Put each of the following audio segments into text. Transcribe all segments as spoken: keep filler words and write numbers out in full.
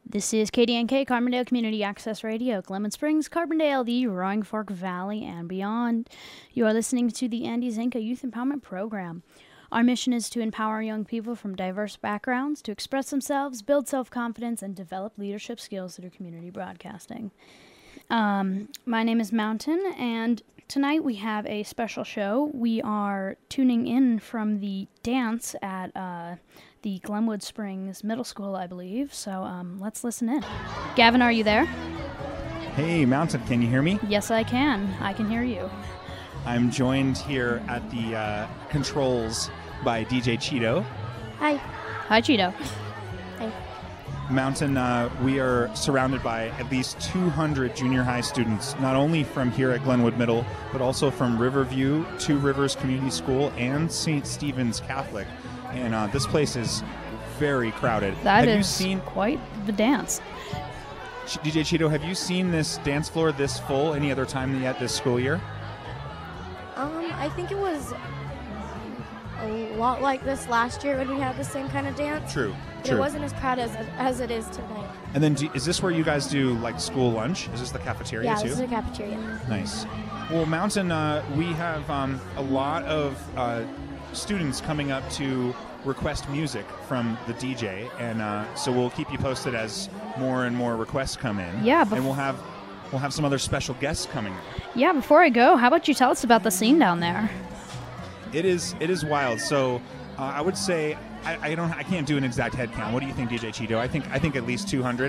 This is K D N K, Carbondale Community Access Radio, Clement Springs, Carbondale, the Roaring Fork Valley, and beyond. You are listening to the Andy Zinka Youth Empowerment Program. Our mission is to empower young people from diverse backgrounds to express themselves, build self-confidence, and develop leadership skills through community broadcasting. Um, my name is Mountain, and tonight we have a special show. We are tuning in from the dance at uh, the Glenwood Springs Middle School, I believe. So um, let's listen in. Gavin, are you there? Hey, Mountain, can you hear me? Yes, I can. I can hear you. I'm joined here at the uh, controls by D J Cheeto. Hi. Hi, Cheeto. Hi. Mountain, uh, we are surrounded by at least two hundred junior high students, not only from here at Glenwood Middle, but also from Riverview, Two Rivers Community School, and Saint Stephen's Catholic. And uh, this place is very crowded. That have is you seen, quite the dance. D J Cheeto, have you seen this dance floor this full any other time yet this school year? Um, I think it was a lot like this last year when we had the same kind of dance. True, But true. it wasn't as crowded as, as it is tonight. And then do, is this where you guys do like school lunch? Is this the cafeteria Yeah, too? this is a cafeteria. Nice. Well, Mountain, uh, we have um, a lot of uh, students coming up to request music from the D J, and uh, so we'll keep you posted as more and more requests come in. Yeah, bef- and we'll have we'll have some other special guests coming in. Yeah, before I go, how about you tell us about the scene down there? It is it is wild. So uh, I would say I, I don't I can't do an exact head count. What do you think, D J Cheeto? I think I think at least two hundred.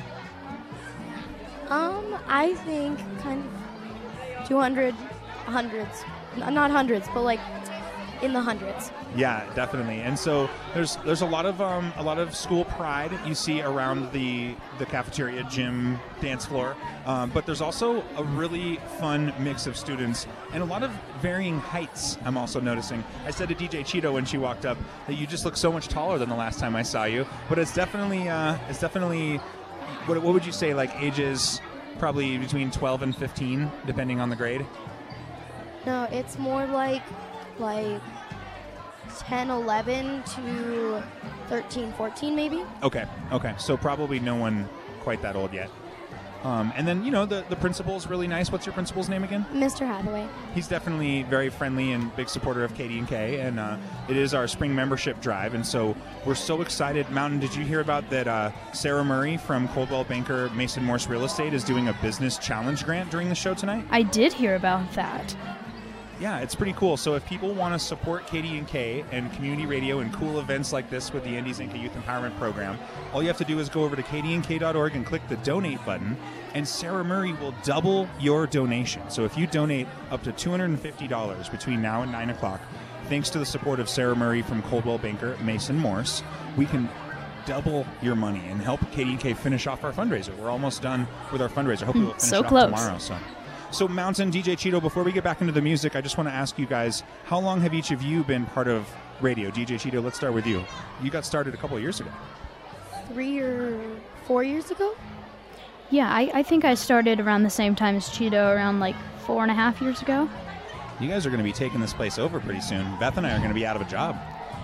Um, I think kind of two hundred, hundreds. N- Not hundreds, but like in the hundreds. Yeah, definitely. And so there's there's a lot of um, a lot of school pride you see around the the cafeteria, gym, dance floor. Um, but there's also a really fun mix of students and a lot of varying heights. I'm also noticing. I said to D J Cheeto when she walked up that you just look so much taller than the last time I saw you. But it's definitely uh, it's definitely what what would you say, like ages probably between twelve and fifteen, depending on the grade. No, it's more like like ten, eleven to thirteen, fourteen maybe. Okay, okay. So probably no one quite that old yet. Um, and then, you know, the, the principal's really nice. What's your principal's name again? Mister Hathaway. He's definitely very friendly and big supporter of K D and K, and uh, it is our spring membership drive, and so we're so excited. Mountain, did you hear about that uh, Sarah Murray from Coldwell Banker Mason Morse Real Estate is doing a business challenge grant during the show tonight? I did hear about that. Yeah, it's pretty cool. So if people want to support K D and K and community radio and cool events like this with the Andy Zinka Youth Empowerment Program, all you have to do is go over to K D N K dot org and click the donate button, and Sarah Murray will double your donation. So if you donate up to two hundred fifty dollars between now and nine o'clock, thanks to the support of Sarah Murray from Coldwell Banker Mason Morse, we can double your money and help K D and K finish off our fundraiser. We're almost done with our fundraiser. Hopefully we'll finish So it off close. tomorrow. So. So, Mountain, D J Cheeto, before we get back into the music, I just want to ask you guys, how long have each of you been part of radio? D J Cheeto, let's start with you. You got started a couple of years ago. Three or four years ago. Yeah, I, I think I started around the same time as Cheeto, around like four and a half years ago. You guys are going to be taking this place over pretty soon. Beth and I are going to be out of a job.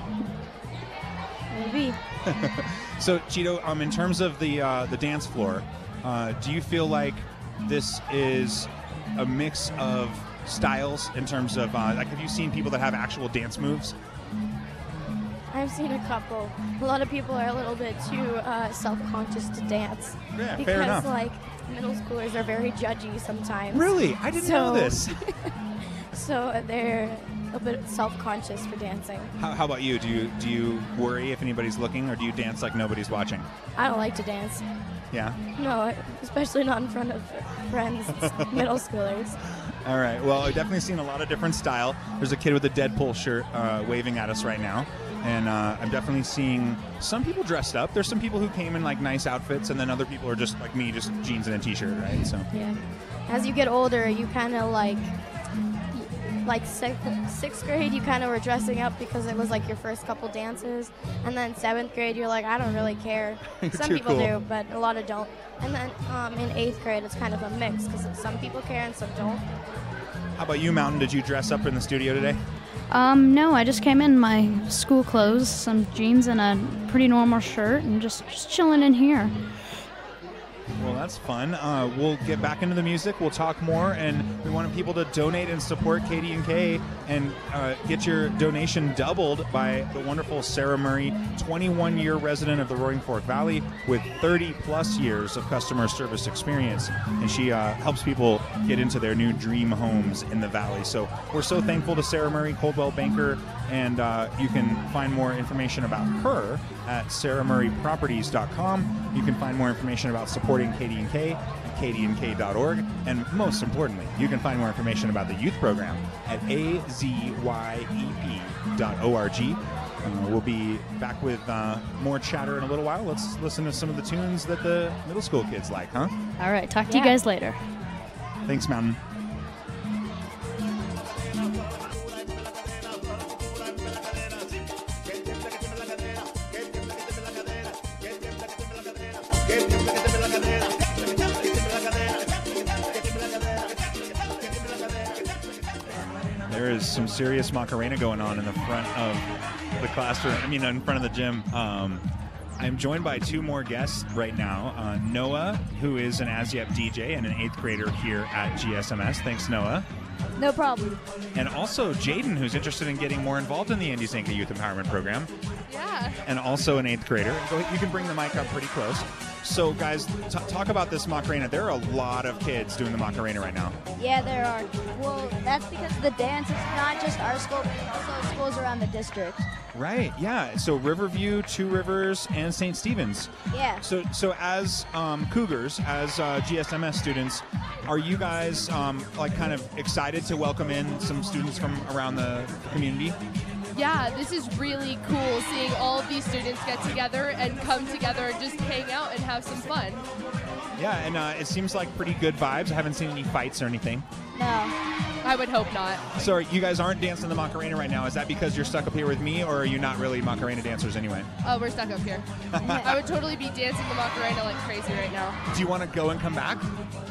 Maybe. So, Cheeto, um, in terms of the uh, the dance floor, uh, do you feel like this is a mix of styles in terms of, uh, like, have you seen people that have actual dance moves? I've seen a couple. A lot of people are a little bit too uh, self-conscious to dance. Yeah, because, fair enough. like, middle schoolers are very judgy sometimes. Really? I didn't know So- this. So they're a bit self-conscious for dancing. How, how about you? Do you do you worry if anybody's looking, or do you dance like nobody's watching? I don't like to dance. Yeah. No, especially not in front of friends, middle schoolers. All right. Well, I've definitely seen a lot of different style. There's a kid with a Deadpool shirt uh, waving at us right now. And uh, I'm definitely seeing some people dressed up. There's some people who came in like nice outfits, and then other people are just like me, just jeans and a t-shirt, right? So. Yeah. As you get older, you kind of like, like sixth, sixth grade, you kind of were dressing up because it was like your first couple dances. And then seventh grade, you're like, I don't really care. You're Some too people cool. do, but a lot of don't. And then um, in eighth grade, it's kind of a mix because some people care and some don't. How about you, Mountain? Did you dress up in the studio today? Um, no, I just came in my school clothes, some jeans and a pretty normal shirt, and just, just chilling in here. Well, that's fun. Uh, we'll get back into the music. We'll talk more, and we want people to donate and support Katie and K, and uh, get your donation doubled by the wonderful Sarah Murray, twenty-one year resident of the Roaring Fork Valley with thirty plus years of customer service experience, and she uh, helps people get into their new dream homes in the valley. So we're so thankful to Sarah Murray, Coldwell Banker, and uh, you can find more information about her at sarah murray properties dot com. You can find more information about supporting Katie and K at katie and k dot org, and most importantly, you can find more information about the youth program at a z y e p dot org. Uh, we'll be back with uh, more chatter in a little while. Let's listen to some of the tunes that the middle school kids like, huh? All right, talk to Yeah. you guys later. Thanks, Mountain. There is some serious Macarena going on in the front of the classroom. I mean, in front of the gym. Um, I'm joined by two more guests right now. Uh, Noah, who is an ASYEP D J and an eighth grader here at G S M S. Thanks, Noah. No problem. And also Jaden, who's interested in getting more involved in the Andy Zinka Youth Empowerment Program. Yeah. And also an eighth grader. Go, you can bring the mic up pretty close. So, guys, t- talk about this Macarena. There are a lot of kids doing the Macarena right now. Yeah, there are. Well, that's because the dance is not just our school, but also schools around the district. Right, yeah. So Riverview, Two Rivers, and Saint Stephen's. Yeah. So, so as um, Cougars, as uh, G S M S students, are you guys um, like kind of excited to welcome in some students from around the community? Yeah, this is really cool seeing all of these students get together and come together and just hang out and have some fun. Yeah, and uh, it seems like pretty good vibes. I haven't seen any fights or anything. No. I would hope not. So you guys aren't dancing the Macarena right now. Is that because you're stuck up here with me, or are you not really Macarena dancers anyway? Oh, we're stuck up here. I would totally be dancing the Macarena like crazy right now. Do you want to go and come back?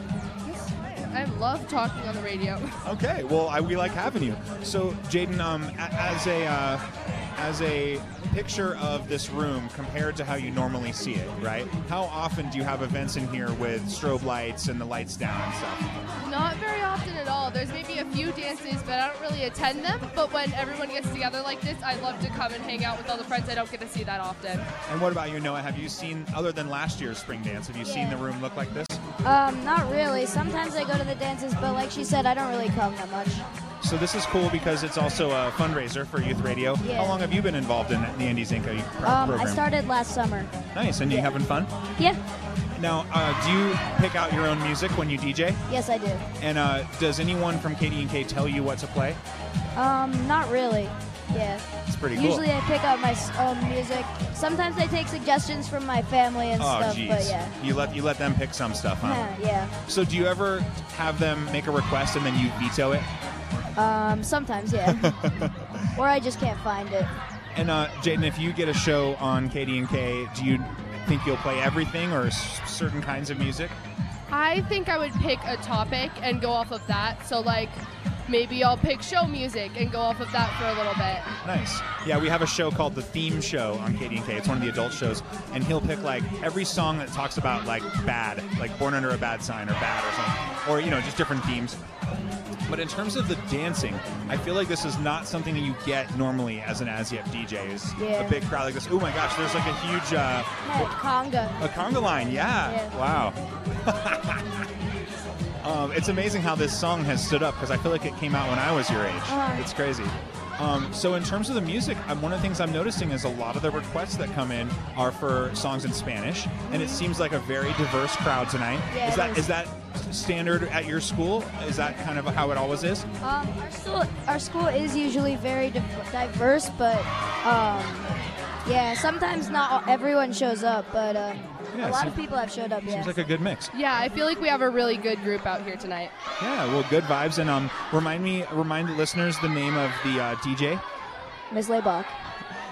I love talking on the radio. Okay, well, I, we like having you. So, Jaden, um, a- as a uh, as a picture of this room compared to how you normally see it, right? How often do you have events in here with strobe lights and the lights down and stuff? Not very often at all. There's maybe a few dances, but I don't really attend them. But when everyone gets together like this, I love to come and hang out with all the friends I don't get to see that often. And what about you, Noah? Have you seen, other than last year's spring dance, have you seen Yeah. the room look like this? Um, not really. Sometimes I go to the dances, but like she said, I don't really come that much. So this is cool because it's also a fundraiser for Youth Radio. Yeah. How long have you been involved in the Andy Zinka pro- Um, program? I started last summer. Nice, and you Yeah. having fun? Yeah. Now, uh, do you pick out your own music when you D J? Yes, I do. And uh, does anyone from K D and K tell you what to play? Um, not really. Yeah. It's pretty cool. Usually I pick out my s- own music. Sometimes I take suggestions from my family and Oh, stuff, geez. but yeah. You let you let them pick some stuff, huh? Yeah, yeah. So do you ever have them make a request and then you veto it? Um, sometimes, yeah. Or I just can't find it. And uh, Jaden, if you get a show on K D and K, do you think you'll play everything or s- certain kinds of music? I think I would pick a topic and go off of that. So like maybe I'll pick show music and go off of that for a little bit. Nice. Yeah, we have a show called The Theme Show on K D and K. It's one of the adult shows, and he'll pick like every song that talks about like bad, like Born Under a Bad Sign or bad or something, or you know, just different themes. But in terms of the dancing, I feel like this is not something that you get normally as an ASYEP D J. Is Yeah. a big crowd like this. Oh my gosh, there's like a huge uh, Yeah, conga. a conga line. Yeah. Yeah. Wow. um, it's amazing how this song has stood up because I feel like it came out when I was your age. Uh-huh. It's crazy. Um, so in terms of the music, um, one of the things I'm noticing is a lot of the requests that come in are for songs in Spanish, and it seems like a very diverse crowd tonight. Yeah, is it that is. is that standard at your school? Is that kind of how it always is? Um, our school, our school is usually very div- diverse, but um, yeah, sometimes not everyone shows up, but uh, Yeah, a lot seems- of people have showed up. Yeah. Seems like a good mix. Yeah, I feel like we have a really good group out here tonight. Yeah, well, good vibes. And um, remind me, remind the listeners the name of the uh, D J. Miss Laybach.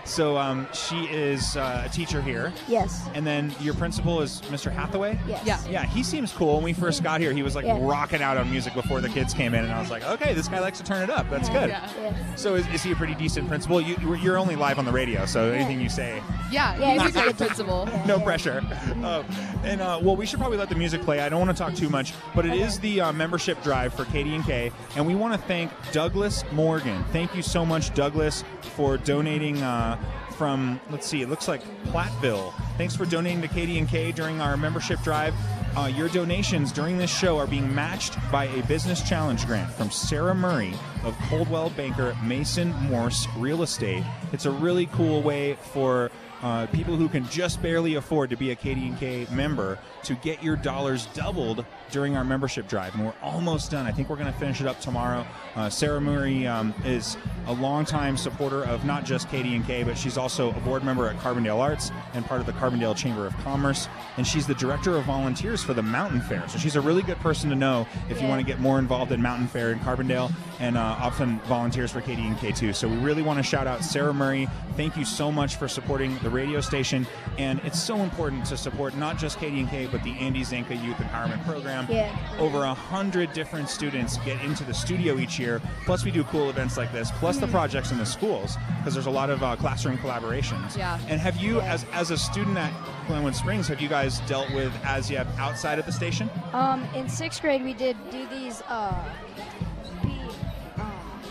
So um, she is uh, a teacher here. Yes. And then your principal is Mister Hathaway? Yes. Yeah. Yeah, he seems cool. When we first got here, he was like Yeah. rocking out on music before the kids came in, and I was like, okay, this guy likes to turn it up. That's good. Yeah. Yeah. So is, is he a pretty decent principal? You, you- you're only live on the radio, so anything you say, Yeah, Yeah, he's a he's a great good principal. Yeah, no yeah. pressure. Uh, and uh, well, we should probably let the music play. I don't want to talk too much, but it is the uh, membership drive for Katie and K, and we want to thank Douglas Morgan. Thank you so much, Douglas, for donating uh, from, let's see, it looks like Platteville. Thanks for donating to Katie and K during our membership drive. Uh, your donations during this show are being matched by a business challenge grant from Sarah Murray of Coldwell Banker Mason Morse Real Estate. It's a really cool way for uh, people who can just barely afford to be a K D and K member to get your dollars doubled during our membership drive. And we're almost done. I think we're going to finish it up tomorrow. Uh, Sarah Murray um, is a longtime supporter of not just K D and K, but she's also a board member at Carbondale Arts and part of the Carbondale Chamber of Commerce. And she's the director of volunteers for the Mountain Fair. So she's a really good person to know if you Yeah. want to get more involved in Mountain Fair in Carbondale, and uh, often volunteers for K D and K too. So we really want to shout out Sarah Murray. Thank you so much for supporting the radio station. And it's so important to support not just K D and K, but the Andy Zanka Youth Empowerment Program. Yeah. Over a hundred different students get into the studio each year. Plus, we do cool events like this. Plus, the projects in the schools, because there's a lot of uh, classroom collaborations. Yeah. And have you, Yeah. as as a student at Glenwood Springs, have you guys dealt with ASYEP outside of the station? Um, in sixth grade, we did do these. Uh, we, um,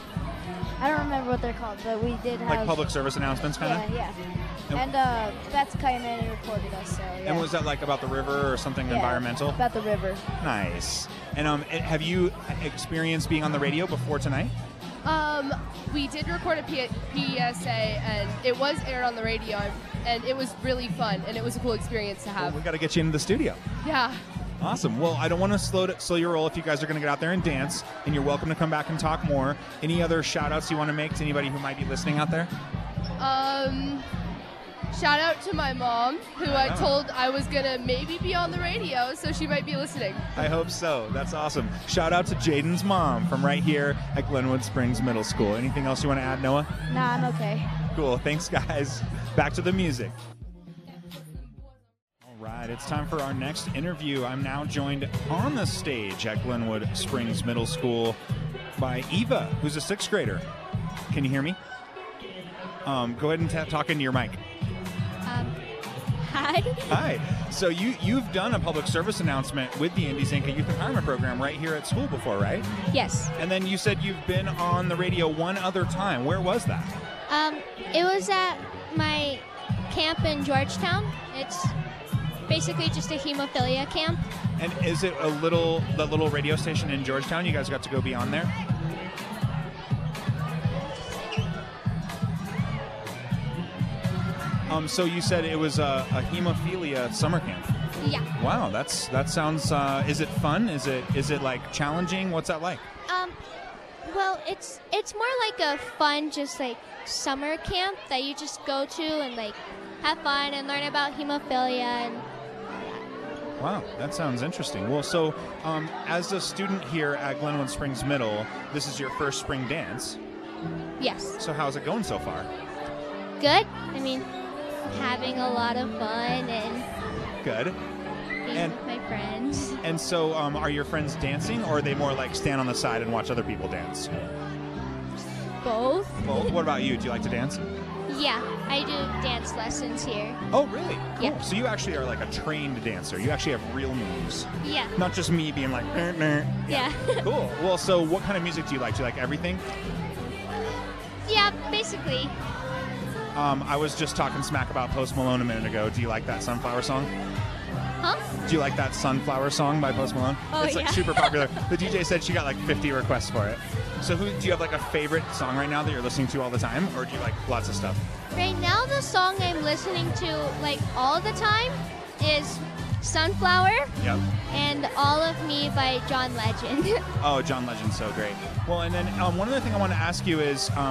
I don't remember what they're called, but we did have. Like public service announcements, kind of. Yeah, yeah. And- And uh, Beth came in and recorded us. So yeah. And was that like about the river or something Yeah, environmental? About the river. Nice. And um, and have you experienced being on the radio before tonight? Um, we did record a P- PSA, and it was aired on the radio, and it was really fun, and it was a cool experience to Well, have. we got to get you into the studio. Yeah. Awesome. Well, I don't want to slow it, slow your roll if you guys are going to get out there and dance, and you're welcome to come back and talk more. Any other shout outs you want to make to anybody who might be listening out there? Um, shout out to my mom, who I Yeah. told I was gonna maybe be on the radio, so she might be listening. I hope so. That's awesome. Shout out to Jaden's mom from right here at Glenwood Springs Middle School. Anything else you want to add, Noah? Nah, I'm okay. Cool. Thanks, guys. Back to the music. All right, it's time for our next interview. I'm now joined on the stage at Glenwood Springs Middle School by Eva, who's a sixth grader. Can you hear me? Um, go ahead and ta- talk into your mic. Um, hi. Hi. So you, you've done a public service announcement with the Andy Zanka Youth Empowerment Program right here at school before, right? Yes. And then you said you've been on the radio one other time. Where was that? Um, it was at my camp in Georgetown. It's basically just a hemophilia camp. And is it a little the little radio station in Georgetown? You guys got to go beyond there? Um, so you said it was a, a hemophilia summer camp. Yeah. Wow, that's that sounds. Uh, is it fun? Is it is it like challenging? What's that like? Um, well, it's it's more like a fun, just like summer camp that you just go to and like have fun and learn about hemophilia and Wow, that sounds interesting. Well, so um, as a student here at Glenwood Springs Middle, this is your first spring dance. yes, So how's it going so far? good. I mean, having a lot of fun and Good. being And- with my friends. And so, um, are your friends dancing, or are they more like stand on the side and watch other people dance? Both. Both. What about you? Do you like to dance? Yeah, I do dance lessons here. Oh, really? Yeah. Cool. So you actually are like a trained dancer. You actually have real moves, Yeah. not just me being like. "Nah, nah." Yeah. Cool. Well, so what kind of music do you like? Do you like everything? Yeah, basically. Um, I was just talking smack about Post Malone a minute ago. Do you like that Sunflower song? Huh? Do you like that Sunflower song by Post Malone? Oh, it's like yeah. super popular. The D J said she got like fifty requests for it. So who do you have like a favorite song right now that you're listening to all the time, or do you like lots of stuff? Right now, the song I'm listening to like all the time is Sunflower Yep. and All of Me by John Legend. Oh, John Legend's so great. Well, and then um, one other thing I want to ask you is, um,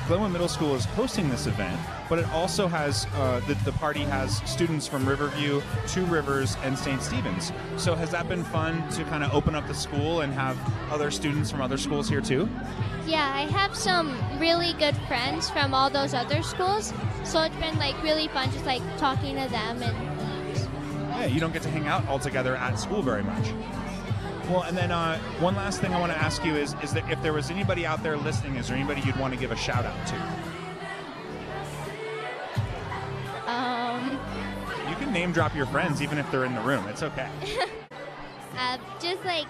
Glenwood Middle School is hosting this event, but it also has, uh, the, the party has students from Riverview, Two Rivers, and Saint Stephen's. So has that been fun to kind of open up the school and have other students from other schools here too? Yeah, I have some really good friends from all those other schools, so it's been like really fun just like talking to them. And Yeah, you don't get to hang out all together at school very much. Well, and then uh, one last thing I want to ask you is, is that if there was anybody out there listening, is there anybody you'd want to give a shout out to? um, You can name drop your friends even if they're in the room. It's okay. uh, just like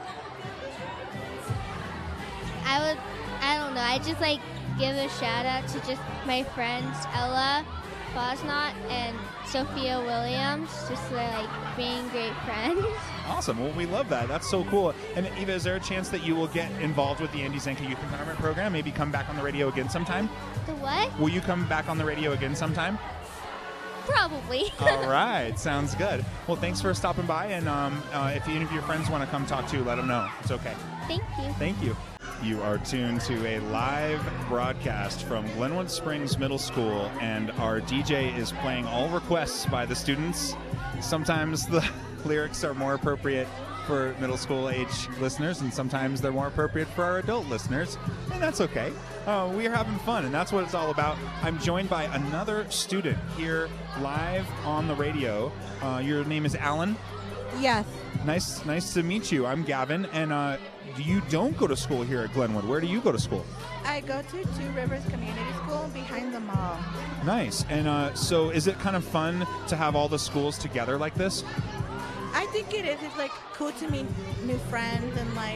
I would, I don't know. I just like give a shout out to just my friends Ella Bosnot and Sophia Williams, just for, like being great friends. Awesome. Well, we love that. That's so cool. And Eva, is there a chance that you will get involved with the Andy Zanka Youth Empowerment Program? Maybe come back on the radio again sometime? The what? Will you come back on the radio again sometime? Probably. All right. Sounds good. Well, thanks for stopping by. And um, uh, if any of your friends want to come talk to you, let them know. It's okay. Thank you. Thank you. You are tuned to a live broadcast from Glenwood Springs Middle School, and our D J is playing all requests by the students. Sometimes the lyrics are more appropriate for middle school age listeners, and sometimes they're more appropriate for our adult listeners, and that's okay. Uh, we are having fun, and that's what it's all about. I'm joined by another student here live on the radio. Uh, your name is Alan? Yes. Nice, nice to meet you. I'm Gavin, and uh, you don't go to school here at Glenwood. Where do you go to school? I go to Two Rivers Community School behind the mall. Nice. And uh, so is it kind of fun to have all the schools together like this? I think it is. It's like cool to meet new friends and like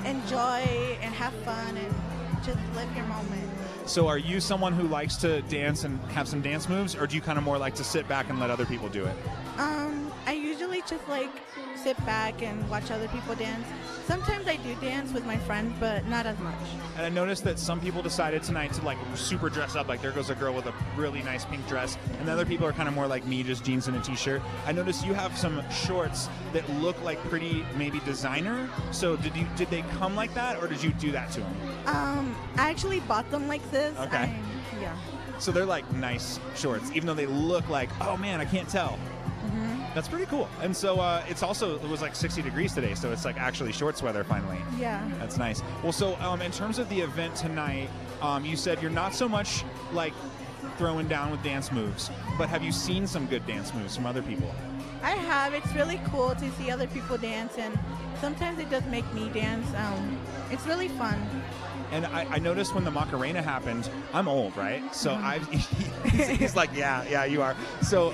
enjoy and have fun and just live your moment. So are you someone who likes to dance and have some dance moves, or do you kind of more like to sit back and let other people do it? Um, I usually just like sit back and watch other people dance. Sometimes I do dance with my friends, but not as much. And I noticed that some people decided tonight to like super dress up. Like there goes a girl with a really nice pink dress, and the other people are kind of more like me, just jeans and a t-shirt. I noticed you have some shorts that look like pretty maybe designer. So did you did they come like that, or did you do that to them? Um, I actually bought them like this. Okay. I, yeah. So they're like nice shorts, even though they look like, oh man, I can't tell. That's pretty cool. And so uh, it's also, it was like sixty degrees today, so it's like actually shorts weather finally. Yeah. That's nice. Well, so um, in terms of the event tonight, um, you said you're not so much like throwing down with dance moves, but have you seen some good dance moves from other people? I have. It's really cool to see other people dance, and sometimes it does make me dance. Um, it's really fun. And I, I noticed when the Macarena happened, I'm old, right? So I've, he's like, yeah, yeah, you are. So,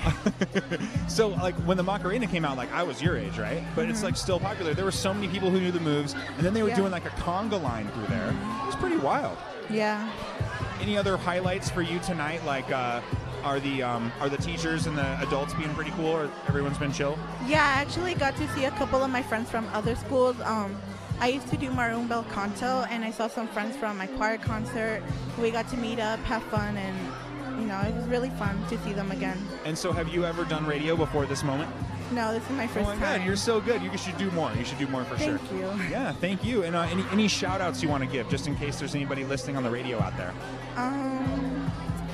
so like when the Macarena came out, like I was your age, right? But it's like still popular. There were so many people who knew the moves, and then they were Yeah. doing like a conga line through there. It was pretty wild. Yeah. Any other highlights for you tonight? Like, uh, are the um, are the teachers and the adults being pretty cool, or everyone's been chill? Yeah, I actually got to see a couple of my friends from other schools. Um, I used to do maroon bel canto, and I saw some friends from my choir concert. We got to meet up, have fun, and you know, it was really fun to see them again. And so, have you ever done radio before this moment? No, this is my first Oh my time. God, you're so good. You should do more. You should do more for sure. Thank you. Yeah, thank you. And uh, any any shout outs you want to give, just in case there's anybody listening on the radio out there? Um,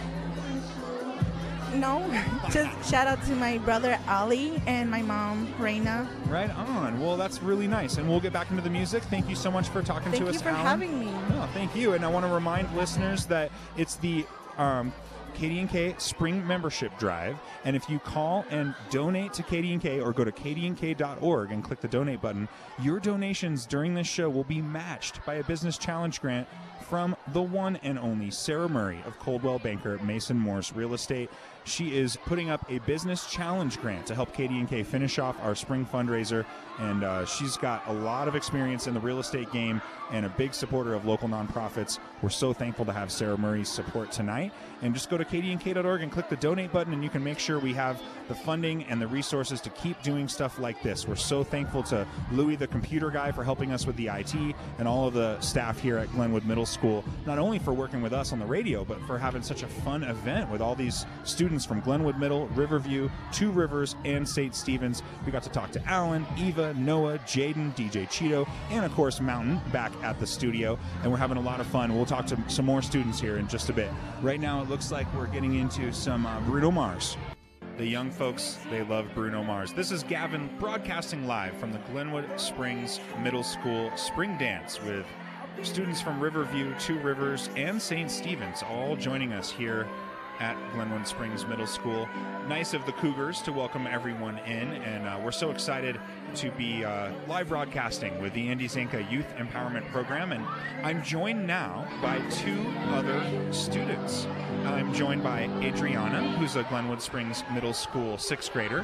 no, just shout out to my brother Ali and my mom Reina. Right on. Well, that's really nice. And we'll get back into the music. Thank you so much for talking Thank to you us, for Alan. having me. Oh, thank you. And I want to remind listeners that it's the um, K D and K Spring Membership Drive. And if you call and donate to K D and K or go to K D N K dot org and click the donate button, your donations during this show will be matched by a business challenge grant from the one and only Sarah Murray of Coldwell Banker Mason Morse Real Estate. She is putting up a business challenge grant to help K D and K finish off our spring fundraiser, and uh, she's got a lot of experience in the real estate game and a big supporter of local nonprofits. We're so thankful to have Sarah Murray's support tonight. And just go to K D N K dot org and click the donate button, and you can make sure we have the funding and the resources to keep doing stuff like this. We're so thankful to Louis, the computer guy, for helping us with the I T, and all of the staff here at Glenwood Middle School. School, not only for working with us on the radio, but for having such a fun event with all these students from Glenwood Middle, Riverview, Two Rivers, and Saint Stephen's. We got to talk to Alan, Eva, Noah, Jaden, D J Cheeto, and of course Mountain back at the studio, and we're having a lot of fun. We'll talk to some more students here in just a bit. Right now it looks like we're getting into some uh, Bruno Mars. The young folks, they love Bruno Mars. This is Gavin broadcasting live from the Glenwood Springs Middle School Spring Dance with students from Riverview, Two Rivers, and Saint Stephen's all joining us here at Glenwood Springs Middle School. Nice of the Cougars to welcome everyone in, and uh, we're so excited to be uh, live broadcasting with the Andy Zanka Youth Empowerment Program, and I'm joined now by two other students. I'm joined by Adriana, who's a Glenwood Springs Middle School sixth grader.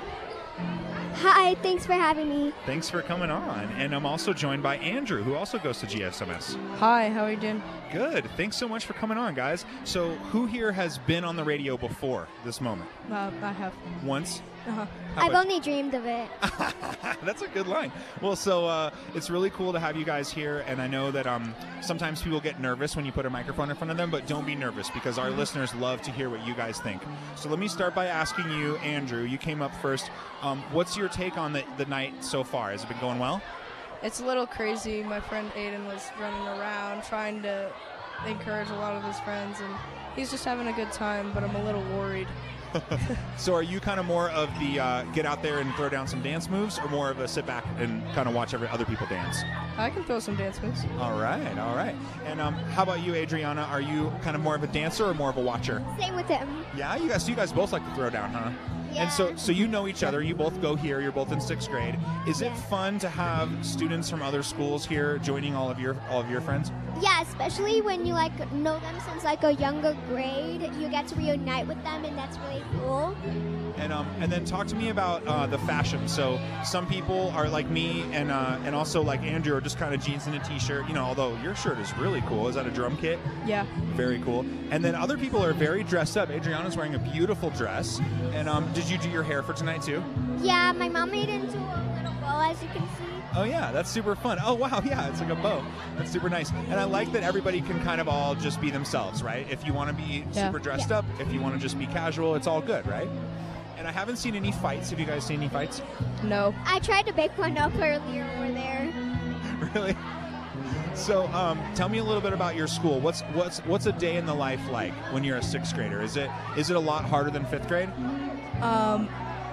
Hi, thanks for having me. Thanks for coming on. And I'm also joined by Andrew, who also goes to G S M S. Hi, how are you doing? Good. Thanks so much for coming on, guys. So who here has been on the radio before this moment? Uh, I have. Once? Uh-huh. How I've about- only dreamed of it. That's a good line. Well, so uh, it's really cool to have you guys here, and I know that um, sometimes people get nervous when you put a microphone in front of them, but don't be nervous because our listeners love to hear what you guys think. So let me start by asking you, Andrew, you came up first. Um, what's your take on the, the night so far? Has it been going well? It's a little crazy. My friend Aiden was running around trying to encourage a lot of his friends, and he's just having a good time, but I'm a little worried. So are you kind of more of the uh, get out there and throw down some dance moves, or more of a sit back and kind of watch every other people dance? I can throw some dance moves. All right, all right. And um, how about you, Adriana? Are you kind of more of a dancer or more of a watcher? Same with him. Yeah, you guys, so you guys both like to throw down, huh? And so, so you know each other. You both go here. You're both in sixth grade. Is it fun to have students from other schools here joining all of your all of your friends? Yeah, especially when you like know them since like a younger grade. You get to reunite with them, and that's really cool. And um, and then talk to me about uh, the fashion. So some people are like me, and uh, and also like Andrew, are just kind of jeans and a t-shirt. You know, although your shirt is really cool. Is that a drum kit? Yeah. Very cool. And then other people are very dressed up. Adriana's wearing a beautiful dress. And um, did you do your hair for tonight too? Yeah, my mom made it into a little bow, as you can see. Oh yeah, that's super fun. Oh wow, yeah, it's like a bow. That's super nice. And I like that everybody can kind of all just be themselves, right? If you want to be Yeah. super dressed Yeah. up, if you want to just be casual, it's all good, right? And I haven't seen any fights. Have you guys seen any fights? No. I tried to bake one up earlier over there. Really? So, um, tell me a little bit about your school. What's what's what's a day in the life like when you're a sixth grader? Is it is it a lot harder than fifth grade? Um,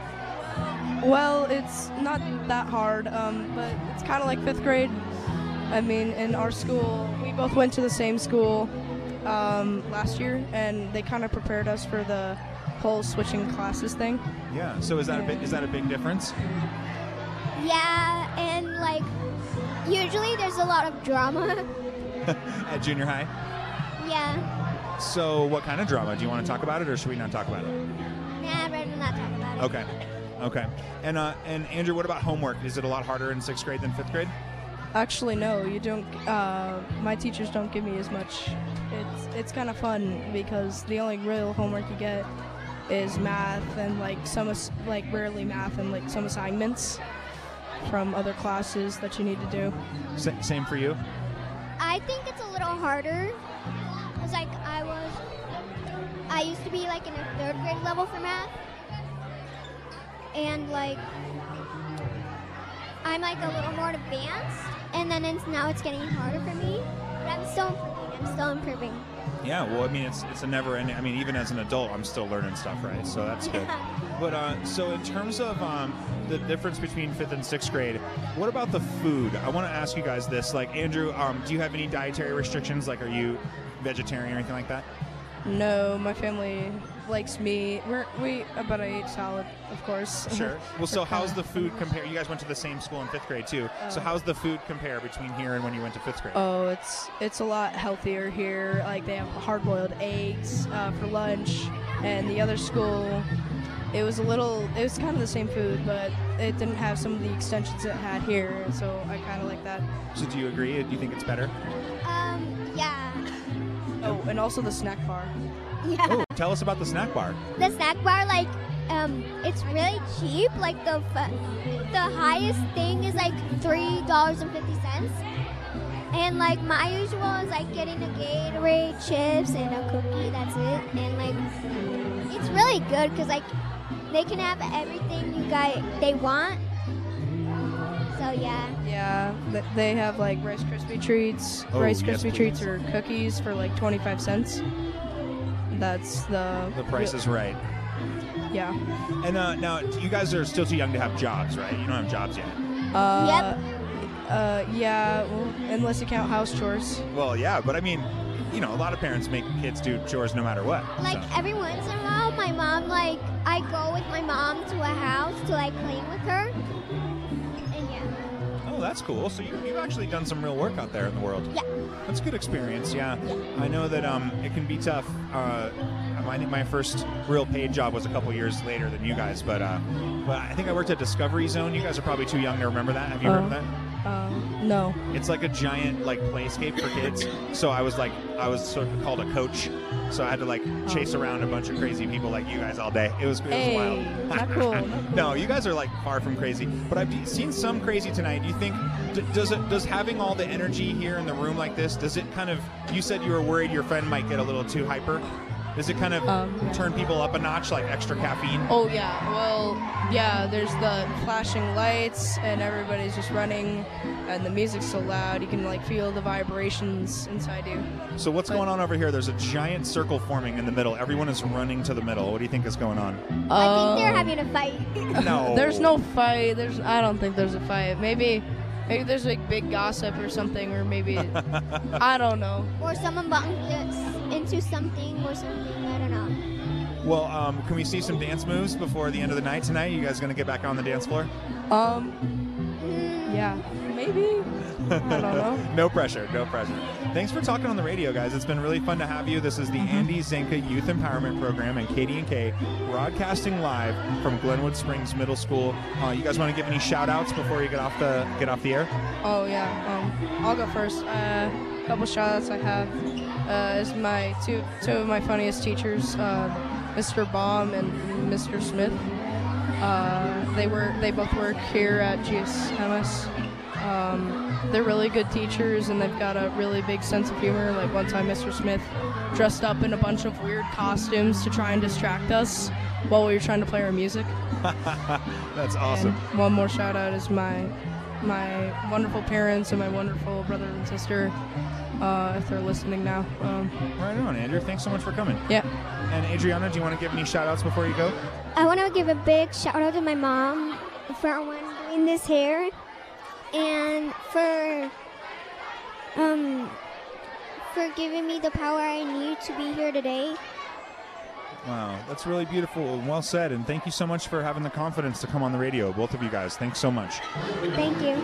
well, it's not that hard, um, but it's kind of like fifth grade. I mean, in our school, we both went to the same school um, last year, and they kind of prepared us for the whole switching classes thing. Yeah. So is that a big, is that a big difference? Yeah, and like usually there's a lot of drama. At junior high? Yeah. So what kind of drama? Do you want to talk about it, or should we not talk about it? Nah, I'd rather not talk about it. Okay. Okay. And uh, and Andrew, what about homework? Is it a lot harder in sixth grade than fifth grade? Actually, no. You don't. Uh, my teachers don't give me as much. It's it's kind of fun because the only real homework you get is math and like some ass- like rarely math and like some assignments from other classes that you need to do. Sa- same for you? I think it's a little harder because like I was, I used to be like in a third grade level for math, and like I'm like a little more advanced, and then it's, now it's getting harder for me, but I'm still improving. I'm still improving. Yeah, well, I mean, it's it's a never ending. I mean, even as an adult, I'm still learning stuff, right? So that's good. But uh, so in terms of um, the difference between fifth and sixth grade, what about the food? I want to ask you guys this. Like, Andrew, um, do you have any dietary restrictions? Like, are you vegetarian or anything like that? No, my family likes meat. We're, we, but I eat salad, of course. Sure. Well, so how's the food compare? You guys went to the same school in fifth grade too. So Uh, how's the food compare between here and when you went to fifth grade? Oh, it's it's a lot healthier here. Like they have hard-boiled eggs uh, for lunch, and the other school, it was a little. It was kind of the same food, but it didn't have some of the extensions it had here. So I kind of like that. So do you agree? Do you think it's better? Um, yeah, Oh, and also the snack bar. yeah. Oh, tell us about the snack bar. The snack bar, like, um, it's really cheap. Like the f- the highest thing is like three dollars and fifty cents, And like my usual is like getting a Gatorade, chips, and a cookie. That's it. And like it's really good because like they can have everything you guys they want. So yeah. Yeah, th- they have like Rice Krispie treats. Oh, Rice yes, Krispie treats please. or cookies for like twenty-five cents. That's the The price is right. Yeah. And uh, now, you guys are still too young to have jobs, right? You don't have jobs yet. Uh, Uh, yeah, well, unless you count house chores. Well, yeah, but I mean, you know, a lot of parents make kids do chores no matter what. Like so. every once in a while, my mom like I go with my mom to a house to like clean with her. And yeah. Oh, that's cool. So you, you've actually done some real work out there in the world. Yeah. That's a good experience, yeah. I know that um, it can be tough. Uh, I think my first real paid job was a couple years later than you guys, but uh, but I think I worked at Discovery Zone. You guys are probably too young to remember that. Have you heard of that? Um, no. It's like a giant like playscape for kids. So I was like, I was sort of called a coach. So I had to like chase around a bunch of crazy people like you guys all day. It was, it was Hey, wild. not cool. Not cool. No, you guys are like far from crazy. But I've seen some crazy tonight. Do you think d- does it does having all the energy here in the room like this? Does it kind of? You said you were worried your friend might get a little too hyper. Does it kind of Um, yeah. turn people up a notch, like extra caffeine? Oh yeah, well, yeah. There's the flashing lights, and everybody's just running, and the music's so loud you can like feel the vibrations inside you. So what's But- going on over here? There's a giant circle forming in the middle. Everyone is running to the middle. What do you think is going on? I think they're Um, having a fight. No. There's no fight. There's. I don't think there's a fight. Maybe, maybe there's like big gossip or something, or maybe I don't know. Or someone bumped us into something or something. I don't know. Well, um, can we see some dance moves before the end of the night tonight? You guys going to get back on the dance floor? Um. Mm, Yeah. Maybe. I don't know. No pressure, no pressure. Thanks for talking on the radio, guys. It's been really fun to have you. This is the Andy Zinka Youth Empowerment Program and Katie and Kay broadcasting live from Glenwood Springs Middle School. Uh, you guys want to give any shout outs before you get off the get off the air? Oh yeah. Um. I'll go first. Uh, a couple shout outs I have uh, is my two two of my funniest teachers, uh, Mister Baum and Mister Smith. Uh, they were they both work here at G S M S. Um, they're really good teachers, and they've got a really big sense of humor. Like one time, Mister Smith dressed up in a bunch of weird costumes to try and distract us while we were trying to play our music. That's awesome. And one more shout out is my my wonderful parents and my wonderful brother and sister, uh, if they're listening now. Um, Right on, Andrew. Thanks so much for coming. yeah. And Adriana, do you want to give any shout outs before you go? I want to give a big shout out to my mom for when doing this hair, and for um for giving me the power I need to be here today. Wow, that's really beautiful and well said. And thank you so much for having the confidence to come on the radio, both of you guys. Thanks so much. Thank you.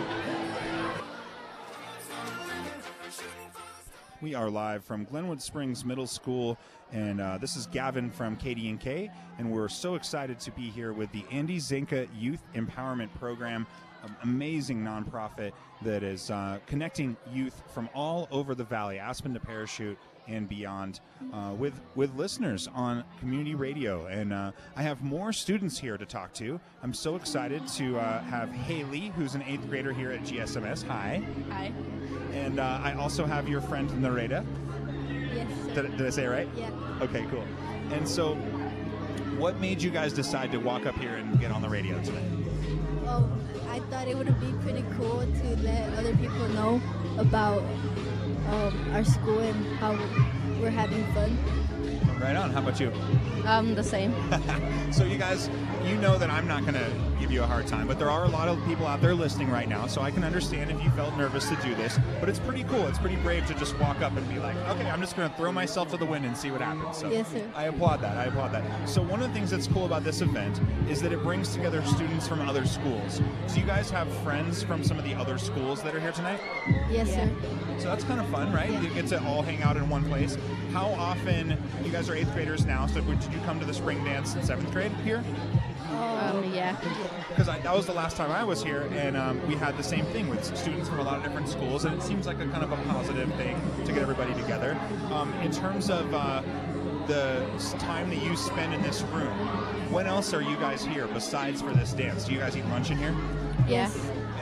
We are live from Glenwood Springs Middle School, and uh, this is Gavin from Katie and Kay, and we're so excited to be here with the Andy Zinka Youth Empowerment Program, an amazing nonprofit that is uh, connecting youth from all over the valley, Aspen to Parachute and beyond, uh, with with listeners on community radio. And uh, I have more students here to talk to. I'm so excited to uh, have Haley, who's an eighth grader here at G S M S. Hi. Hi. And uh, I also have your friend Nareda. Yes. Did, did I say it right? Yeah. Okay, cool. And so, what made you guys decide to walk up here and get on the radio today? Well, I thought it would be pretty cool to let other people know about um, our school and how we're having fun. Right on. How about you? Um, the same. So you guys, you know that I'm not going to give you a hard time, but there are a lot of people out there listening right now, so I can understand if you felt nervous to do this, but it's pretty cool. It's pretty brave to just walk up and be like, okay, I'm just going to throw myself to the wind and see what happens. So Yes, sir. I applaud that. I applaud that. So one of the things that's cool about this event is that it brings together students from other schools. So you guys have friends from some of the other schools that are here tonight? Yes, sir. So that's kind of fun, right? Yeah. You get to all hang out in one place. How often, you guys are eighth graders now, so did you come to the spring dance in seventh grade here? Um, yeah. Because that was the last time I was here, and um, we had the same thing with students from a lot of different schools, and it seems like a kind of a positive thing to get everybody together. Um, in terms of uh, the s- time that you spend in this room, when else are you guys here besides for this dance? Do you guys eat lunch in here? Yes. And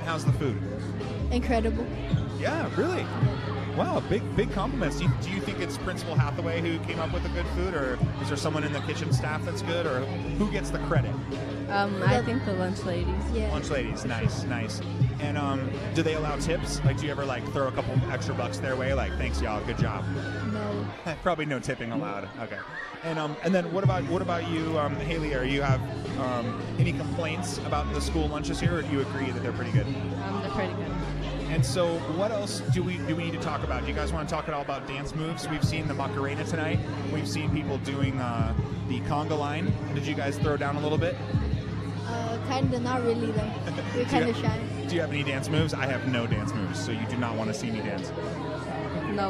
how's the food? Incredible. Yeah, really? Wow, big big compliments. Do you, do you think it's Principal Hathaway who came up with the good food, or is there someone in the kitchen staff that's good, or who gets the credit? Um, I think the lunch ladies. Yeah. Lunch ladies, nice, nice. And um, do they allow tips? Like, do you ever like throw a couple extra bucks their way? Like, thanks y'all, good job. No. Probably no tipping allowed. Okay. And um, and then what about what about you, um, Haley? Are you have um, any complaints about the school lunches here, or do you agree that they're pretty good? Um, they're pretty good. And so, what else do we do we need to talk about? Do you guys want to talk at all about dance moves? We've seen the Macarena tonight. We've seen people doing uh, the conga line. Did you guys throw down a little bit? Uh, kinda, not really though. We're Do kinda you- shy. Do you have any dance moves? I have no dance moves, so you do not want to see me dance. No.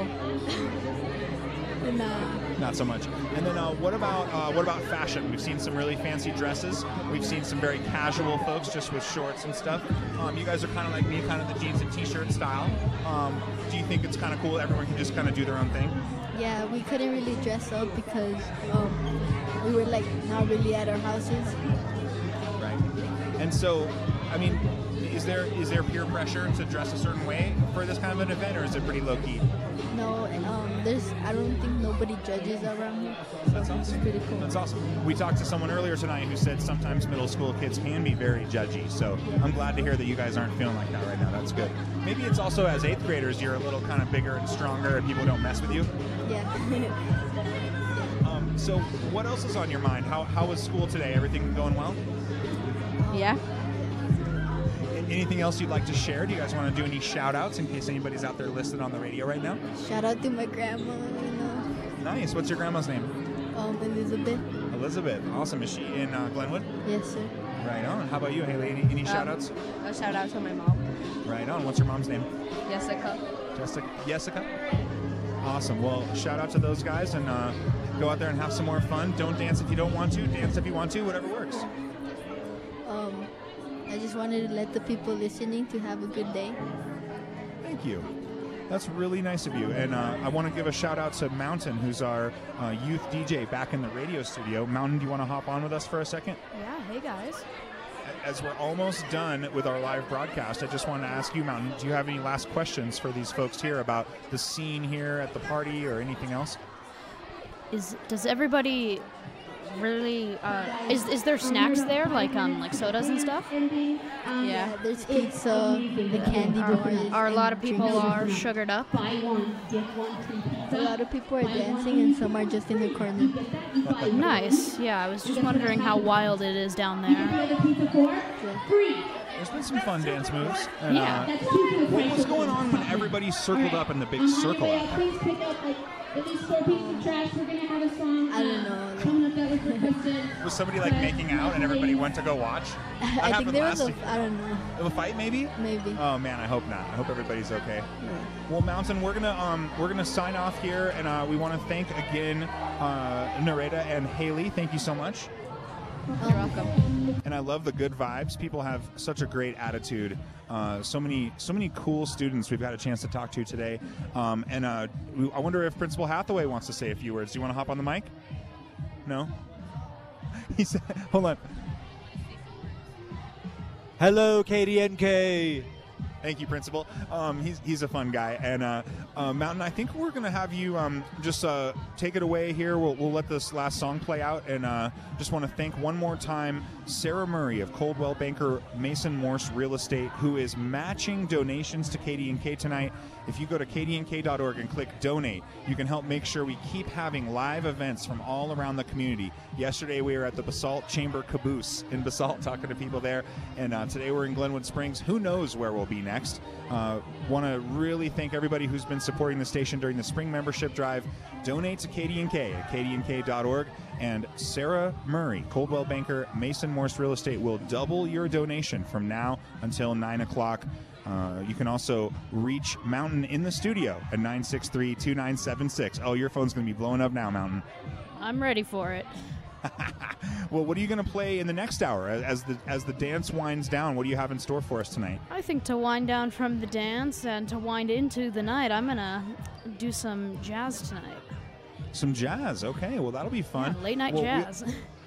Nah. Not so much. And then, uh, what about uh, what about fashion? We've seen some really fancy dresses. We've seen some very casual folks just with shorts and stuff. Um, you guys are kind of like me, kind of the jeans and t-shirt style. Um, do you think it's kind of cool? Everyone can just kind of do their own thing. Yeah, we couldn't really dress up because um, we were like not really at our houses. Right. And so, I mean, is there is there peer pressure to dress a certain way for this kind of an event, or is it pretty low key? No, um, there's. I don't think nobody judges around here. So That's awesome. It's pretty cool. That's awesome. We talked to someone earlier tonight who said sometimes middle school kids can be very judgy. So I'm glad to hear that you guys aren't feeling like that right now. That's good. Maybe it's also as eighth graders, you're a little kind of bigger and stronger, and people don't mess with you. Yeah. Um, so what else is on your mind? How how was school today? Everything going well? Yeah. Anything else you'd like to share? Do you guys want to do any shout outs in case anybody's out there listed on the radio right now? Shout out to my grandma. You know, Nice. What's your grandma's name? um, Elizabeth. Elizabeth. Awesome. Is she in uh, Glenwood? Yes, sir. Right on. How about you, Haley? Any, any Um, shout outs? A shout out to my mom, Right on. What's your mom's name? Jessica. Jessica. Jessica? Awesome. Well, shout out to those guys, and uh, go out there and have some more fun. Don't dance if you don't want to. Dance if you want to. Whatever works. Um, I just wanted to let the people listening to have a good day. Thank you. That's really nice of you. And uh, I want to give a shout out to Mountain, who's our uh, youth D J back in the radio studio. Mountain, do you want to hop on with us for a second? Yeah, hey guys. As we're almost done with our live broadcast, I just wanted to ask you, Mountain, do you have any last questions for these folks here about the scene here at the party or anything else? Is does everybody really uh, is is there snacks there like um like sodas and stuff? Yeah. There's pizza, the candy bars. Are a lot of people drinks. are sugared up? A lot of people are dancing and some are just in the corner. Nice. Yeah, I was just wondering how wild it is down there. There's been some fun dance moves. And, Yeah. uh, what was going on when everybody circled up in the big circle out there? I don't know. Was somebody like making out and everybody went to go watch? That I think happened there was last a. I don't know. A fight, maybe? Maybe. Oh man, I hope not. I hope everybody's okay. Well, Mountain, we're gonna um we're gonna sign off here, and uh, we want to thank again uh, Nareda and Haley. Thank you so much. You're welcome. And I love the good vibes. People have such a great attitude. Uh, so many, so many cool students we've got a chance to talk to today. Um, and uh, we- I wonder if Principal Hathaway wants to say a few words. Do you want to hop on the mic? No. He said, "Hold on." Hello, K D N K. Thank you, Principal. Um, he's he's a fun guy. And uh, uh, Mountain, I think we're gonna have you um, just uh, take it away here. We'll we'll let this last song play out, and uh, just want to thank one more time Sarah Murray of Coldwell Banker Mason Morse Real Estate, who is matching donations to K D N K tonight. If you go to K D N K dot org and click donate, you can help make sure we keep having live events from all around the community. Yesterday we were at the Basalt Chamber Caboose in Basalt talking to people there, and uh, today we're in Glenwood Springs. Who knows where we'll be next? Uh, want to really thank everybody who's been supporting the station during the spring membership drive. Donate to K D N K at K D N K dot org, and Sarah Murray, Coldwell Banker Mason Morse Real Estate, will double your donation from now until nine o'clock. Uh, you can also reach Mountain in the studio at nine six three, two nine seven six. Oh, your phone's going to be blowing up now, Mountain. I'm ready for it. Well, what are you going to play in the next hour as the as the dance winds down? What do you have in store for us tonight? I think to wind down from the dance and to wind into the night, I'm gonna do some jazz tonight. Some jazz. Okay, well, that'll be fun. Yeah, late night Well, we- jazz.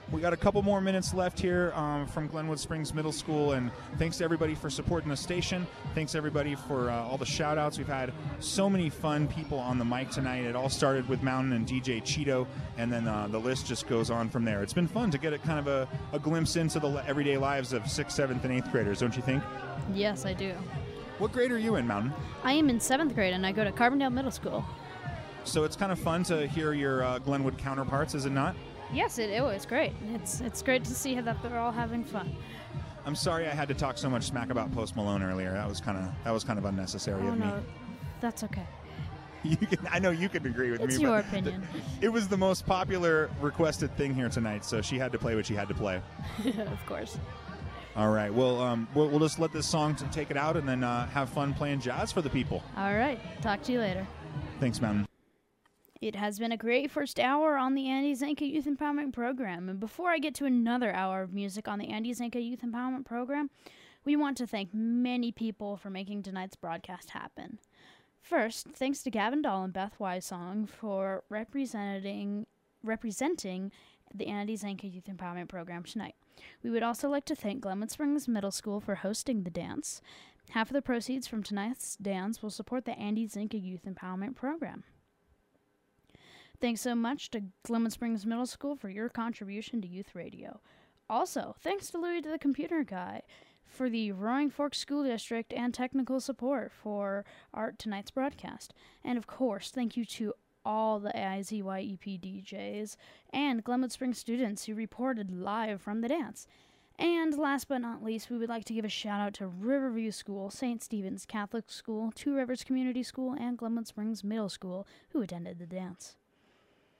We got a couple more minutes left here um, from Glenwood Springs Middle School, and thanks to everybody for supporting the station. Thanks everybody for uh, all the shout outs. We've had so many fun people on the mic tonight. It all started with Mountain and D J Cheeto, and then uh, the list just goes on from there. It's been fun to get a kind of a, a glimpse into the everyday lives of sixth, seventh, and eighth graders, don't you think? Yes, I do. What grade are you in, Mountain? I am in seventh grade, and I go to Carbondale Middle School. So it's kind of fun to hear your uh, Glenwood counterparts, is it not? Yes, it, it was great. It's it's great to see that they're all having fun. I'm sorry I had to talk so much smack about Post Malone earlier. That was kind of that was kind of unnecessary Oh of me. no, that's okay. You can, I know you can agree with It's me. your but opinion. It was the most popular requested thing here tonight, so she had to play what she had to play. Of course. All right. Well, um, we'll, we'll just let this song t- take it out, and then uh, have fun playing jazz for the people. All right. Talk to you later. Thanks, Mountain. It has been a great first hour on the Andy Zanka Youth Empowerment Program. And before I get to another hour of music on the Andy Zanka Youth Empowerment Program, we want to thank many people for making tonight's broadcast happen. First, thanks to Gavin Dahl and Beth Wysong for representing representing the Andy Zanka Youth Empowerment Program tonight. We would also like to thank Glenwood Springs Middle School for hosting the dance. Half of the proceeds from tonight's dance will support the Andy Zanka Youth Empowerment Program. Thanks so much to Glenwood Springs Middle School for your contribution to youth radio. Also, thanks to Louis the Computer Guy for the Roaring Fork School District and technical support for our tonight's broadcast. And of course, thank you to all the I Z Y E P D Js and Glenwood Springs students who reported live from the dance. And last but not least, we would like to give a shout out to Riverview School, Saint Stephen's Catholic School, Two Rivers Community School, and Glenwood Springs Middle School who attended the dance.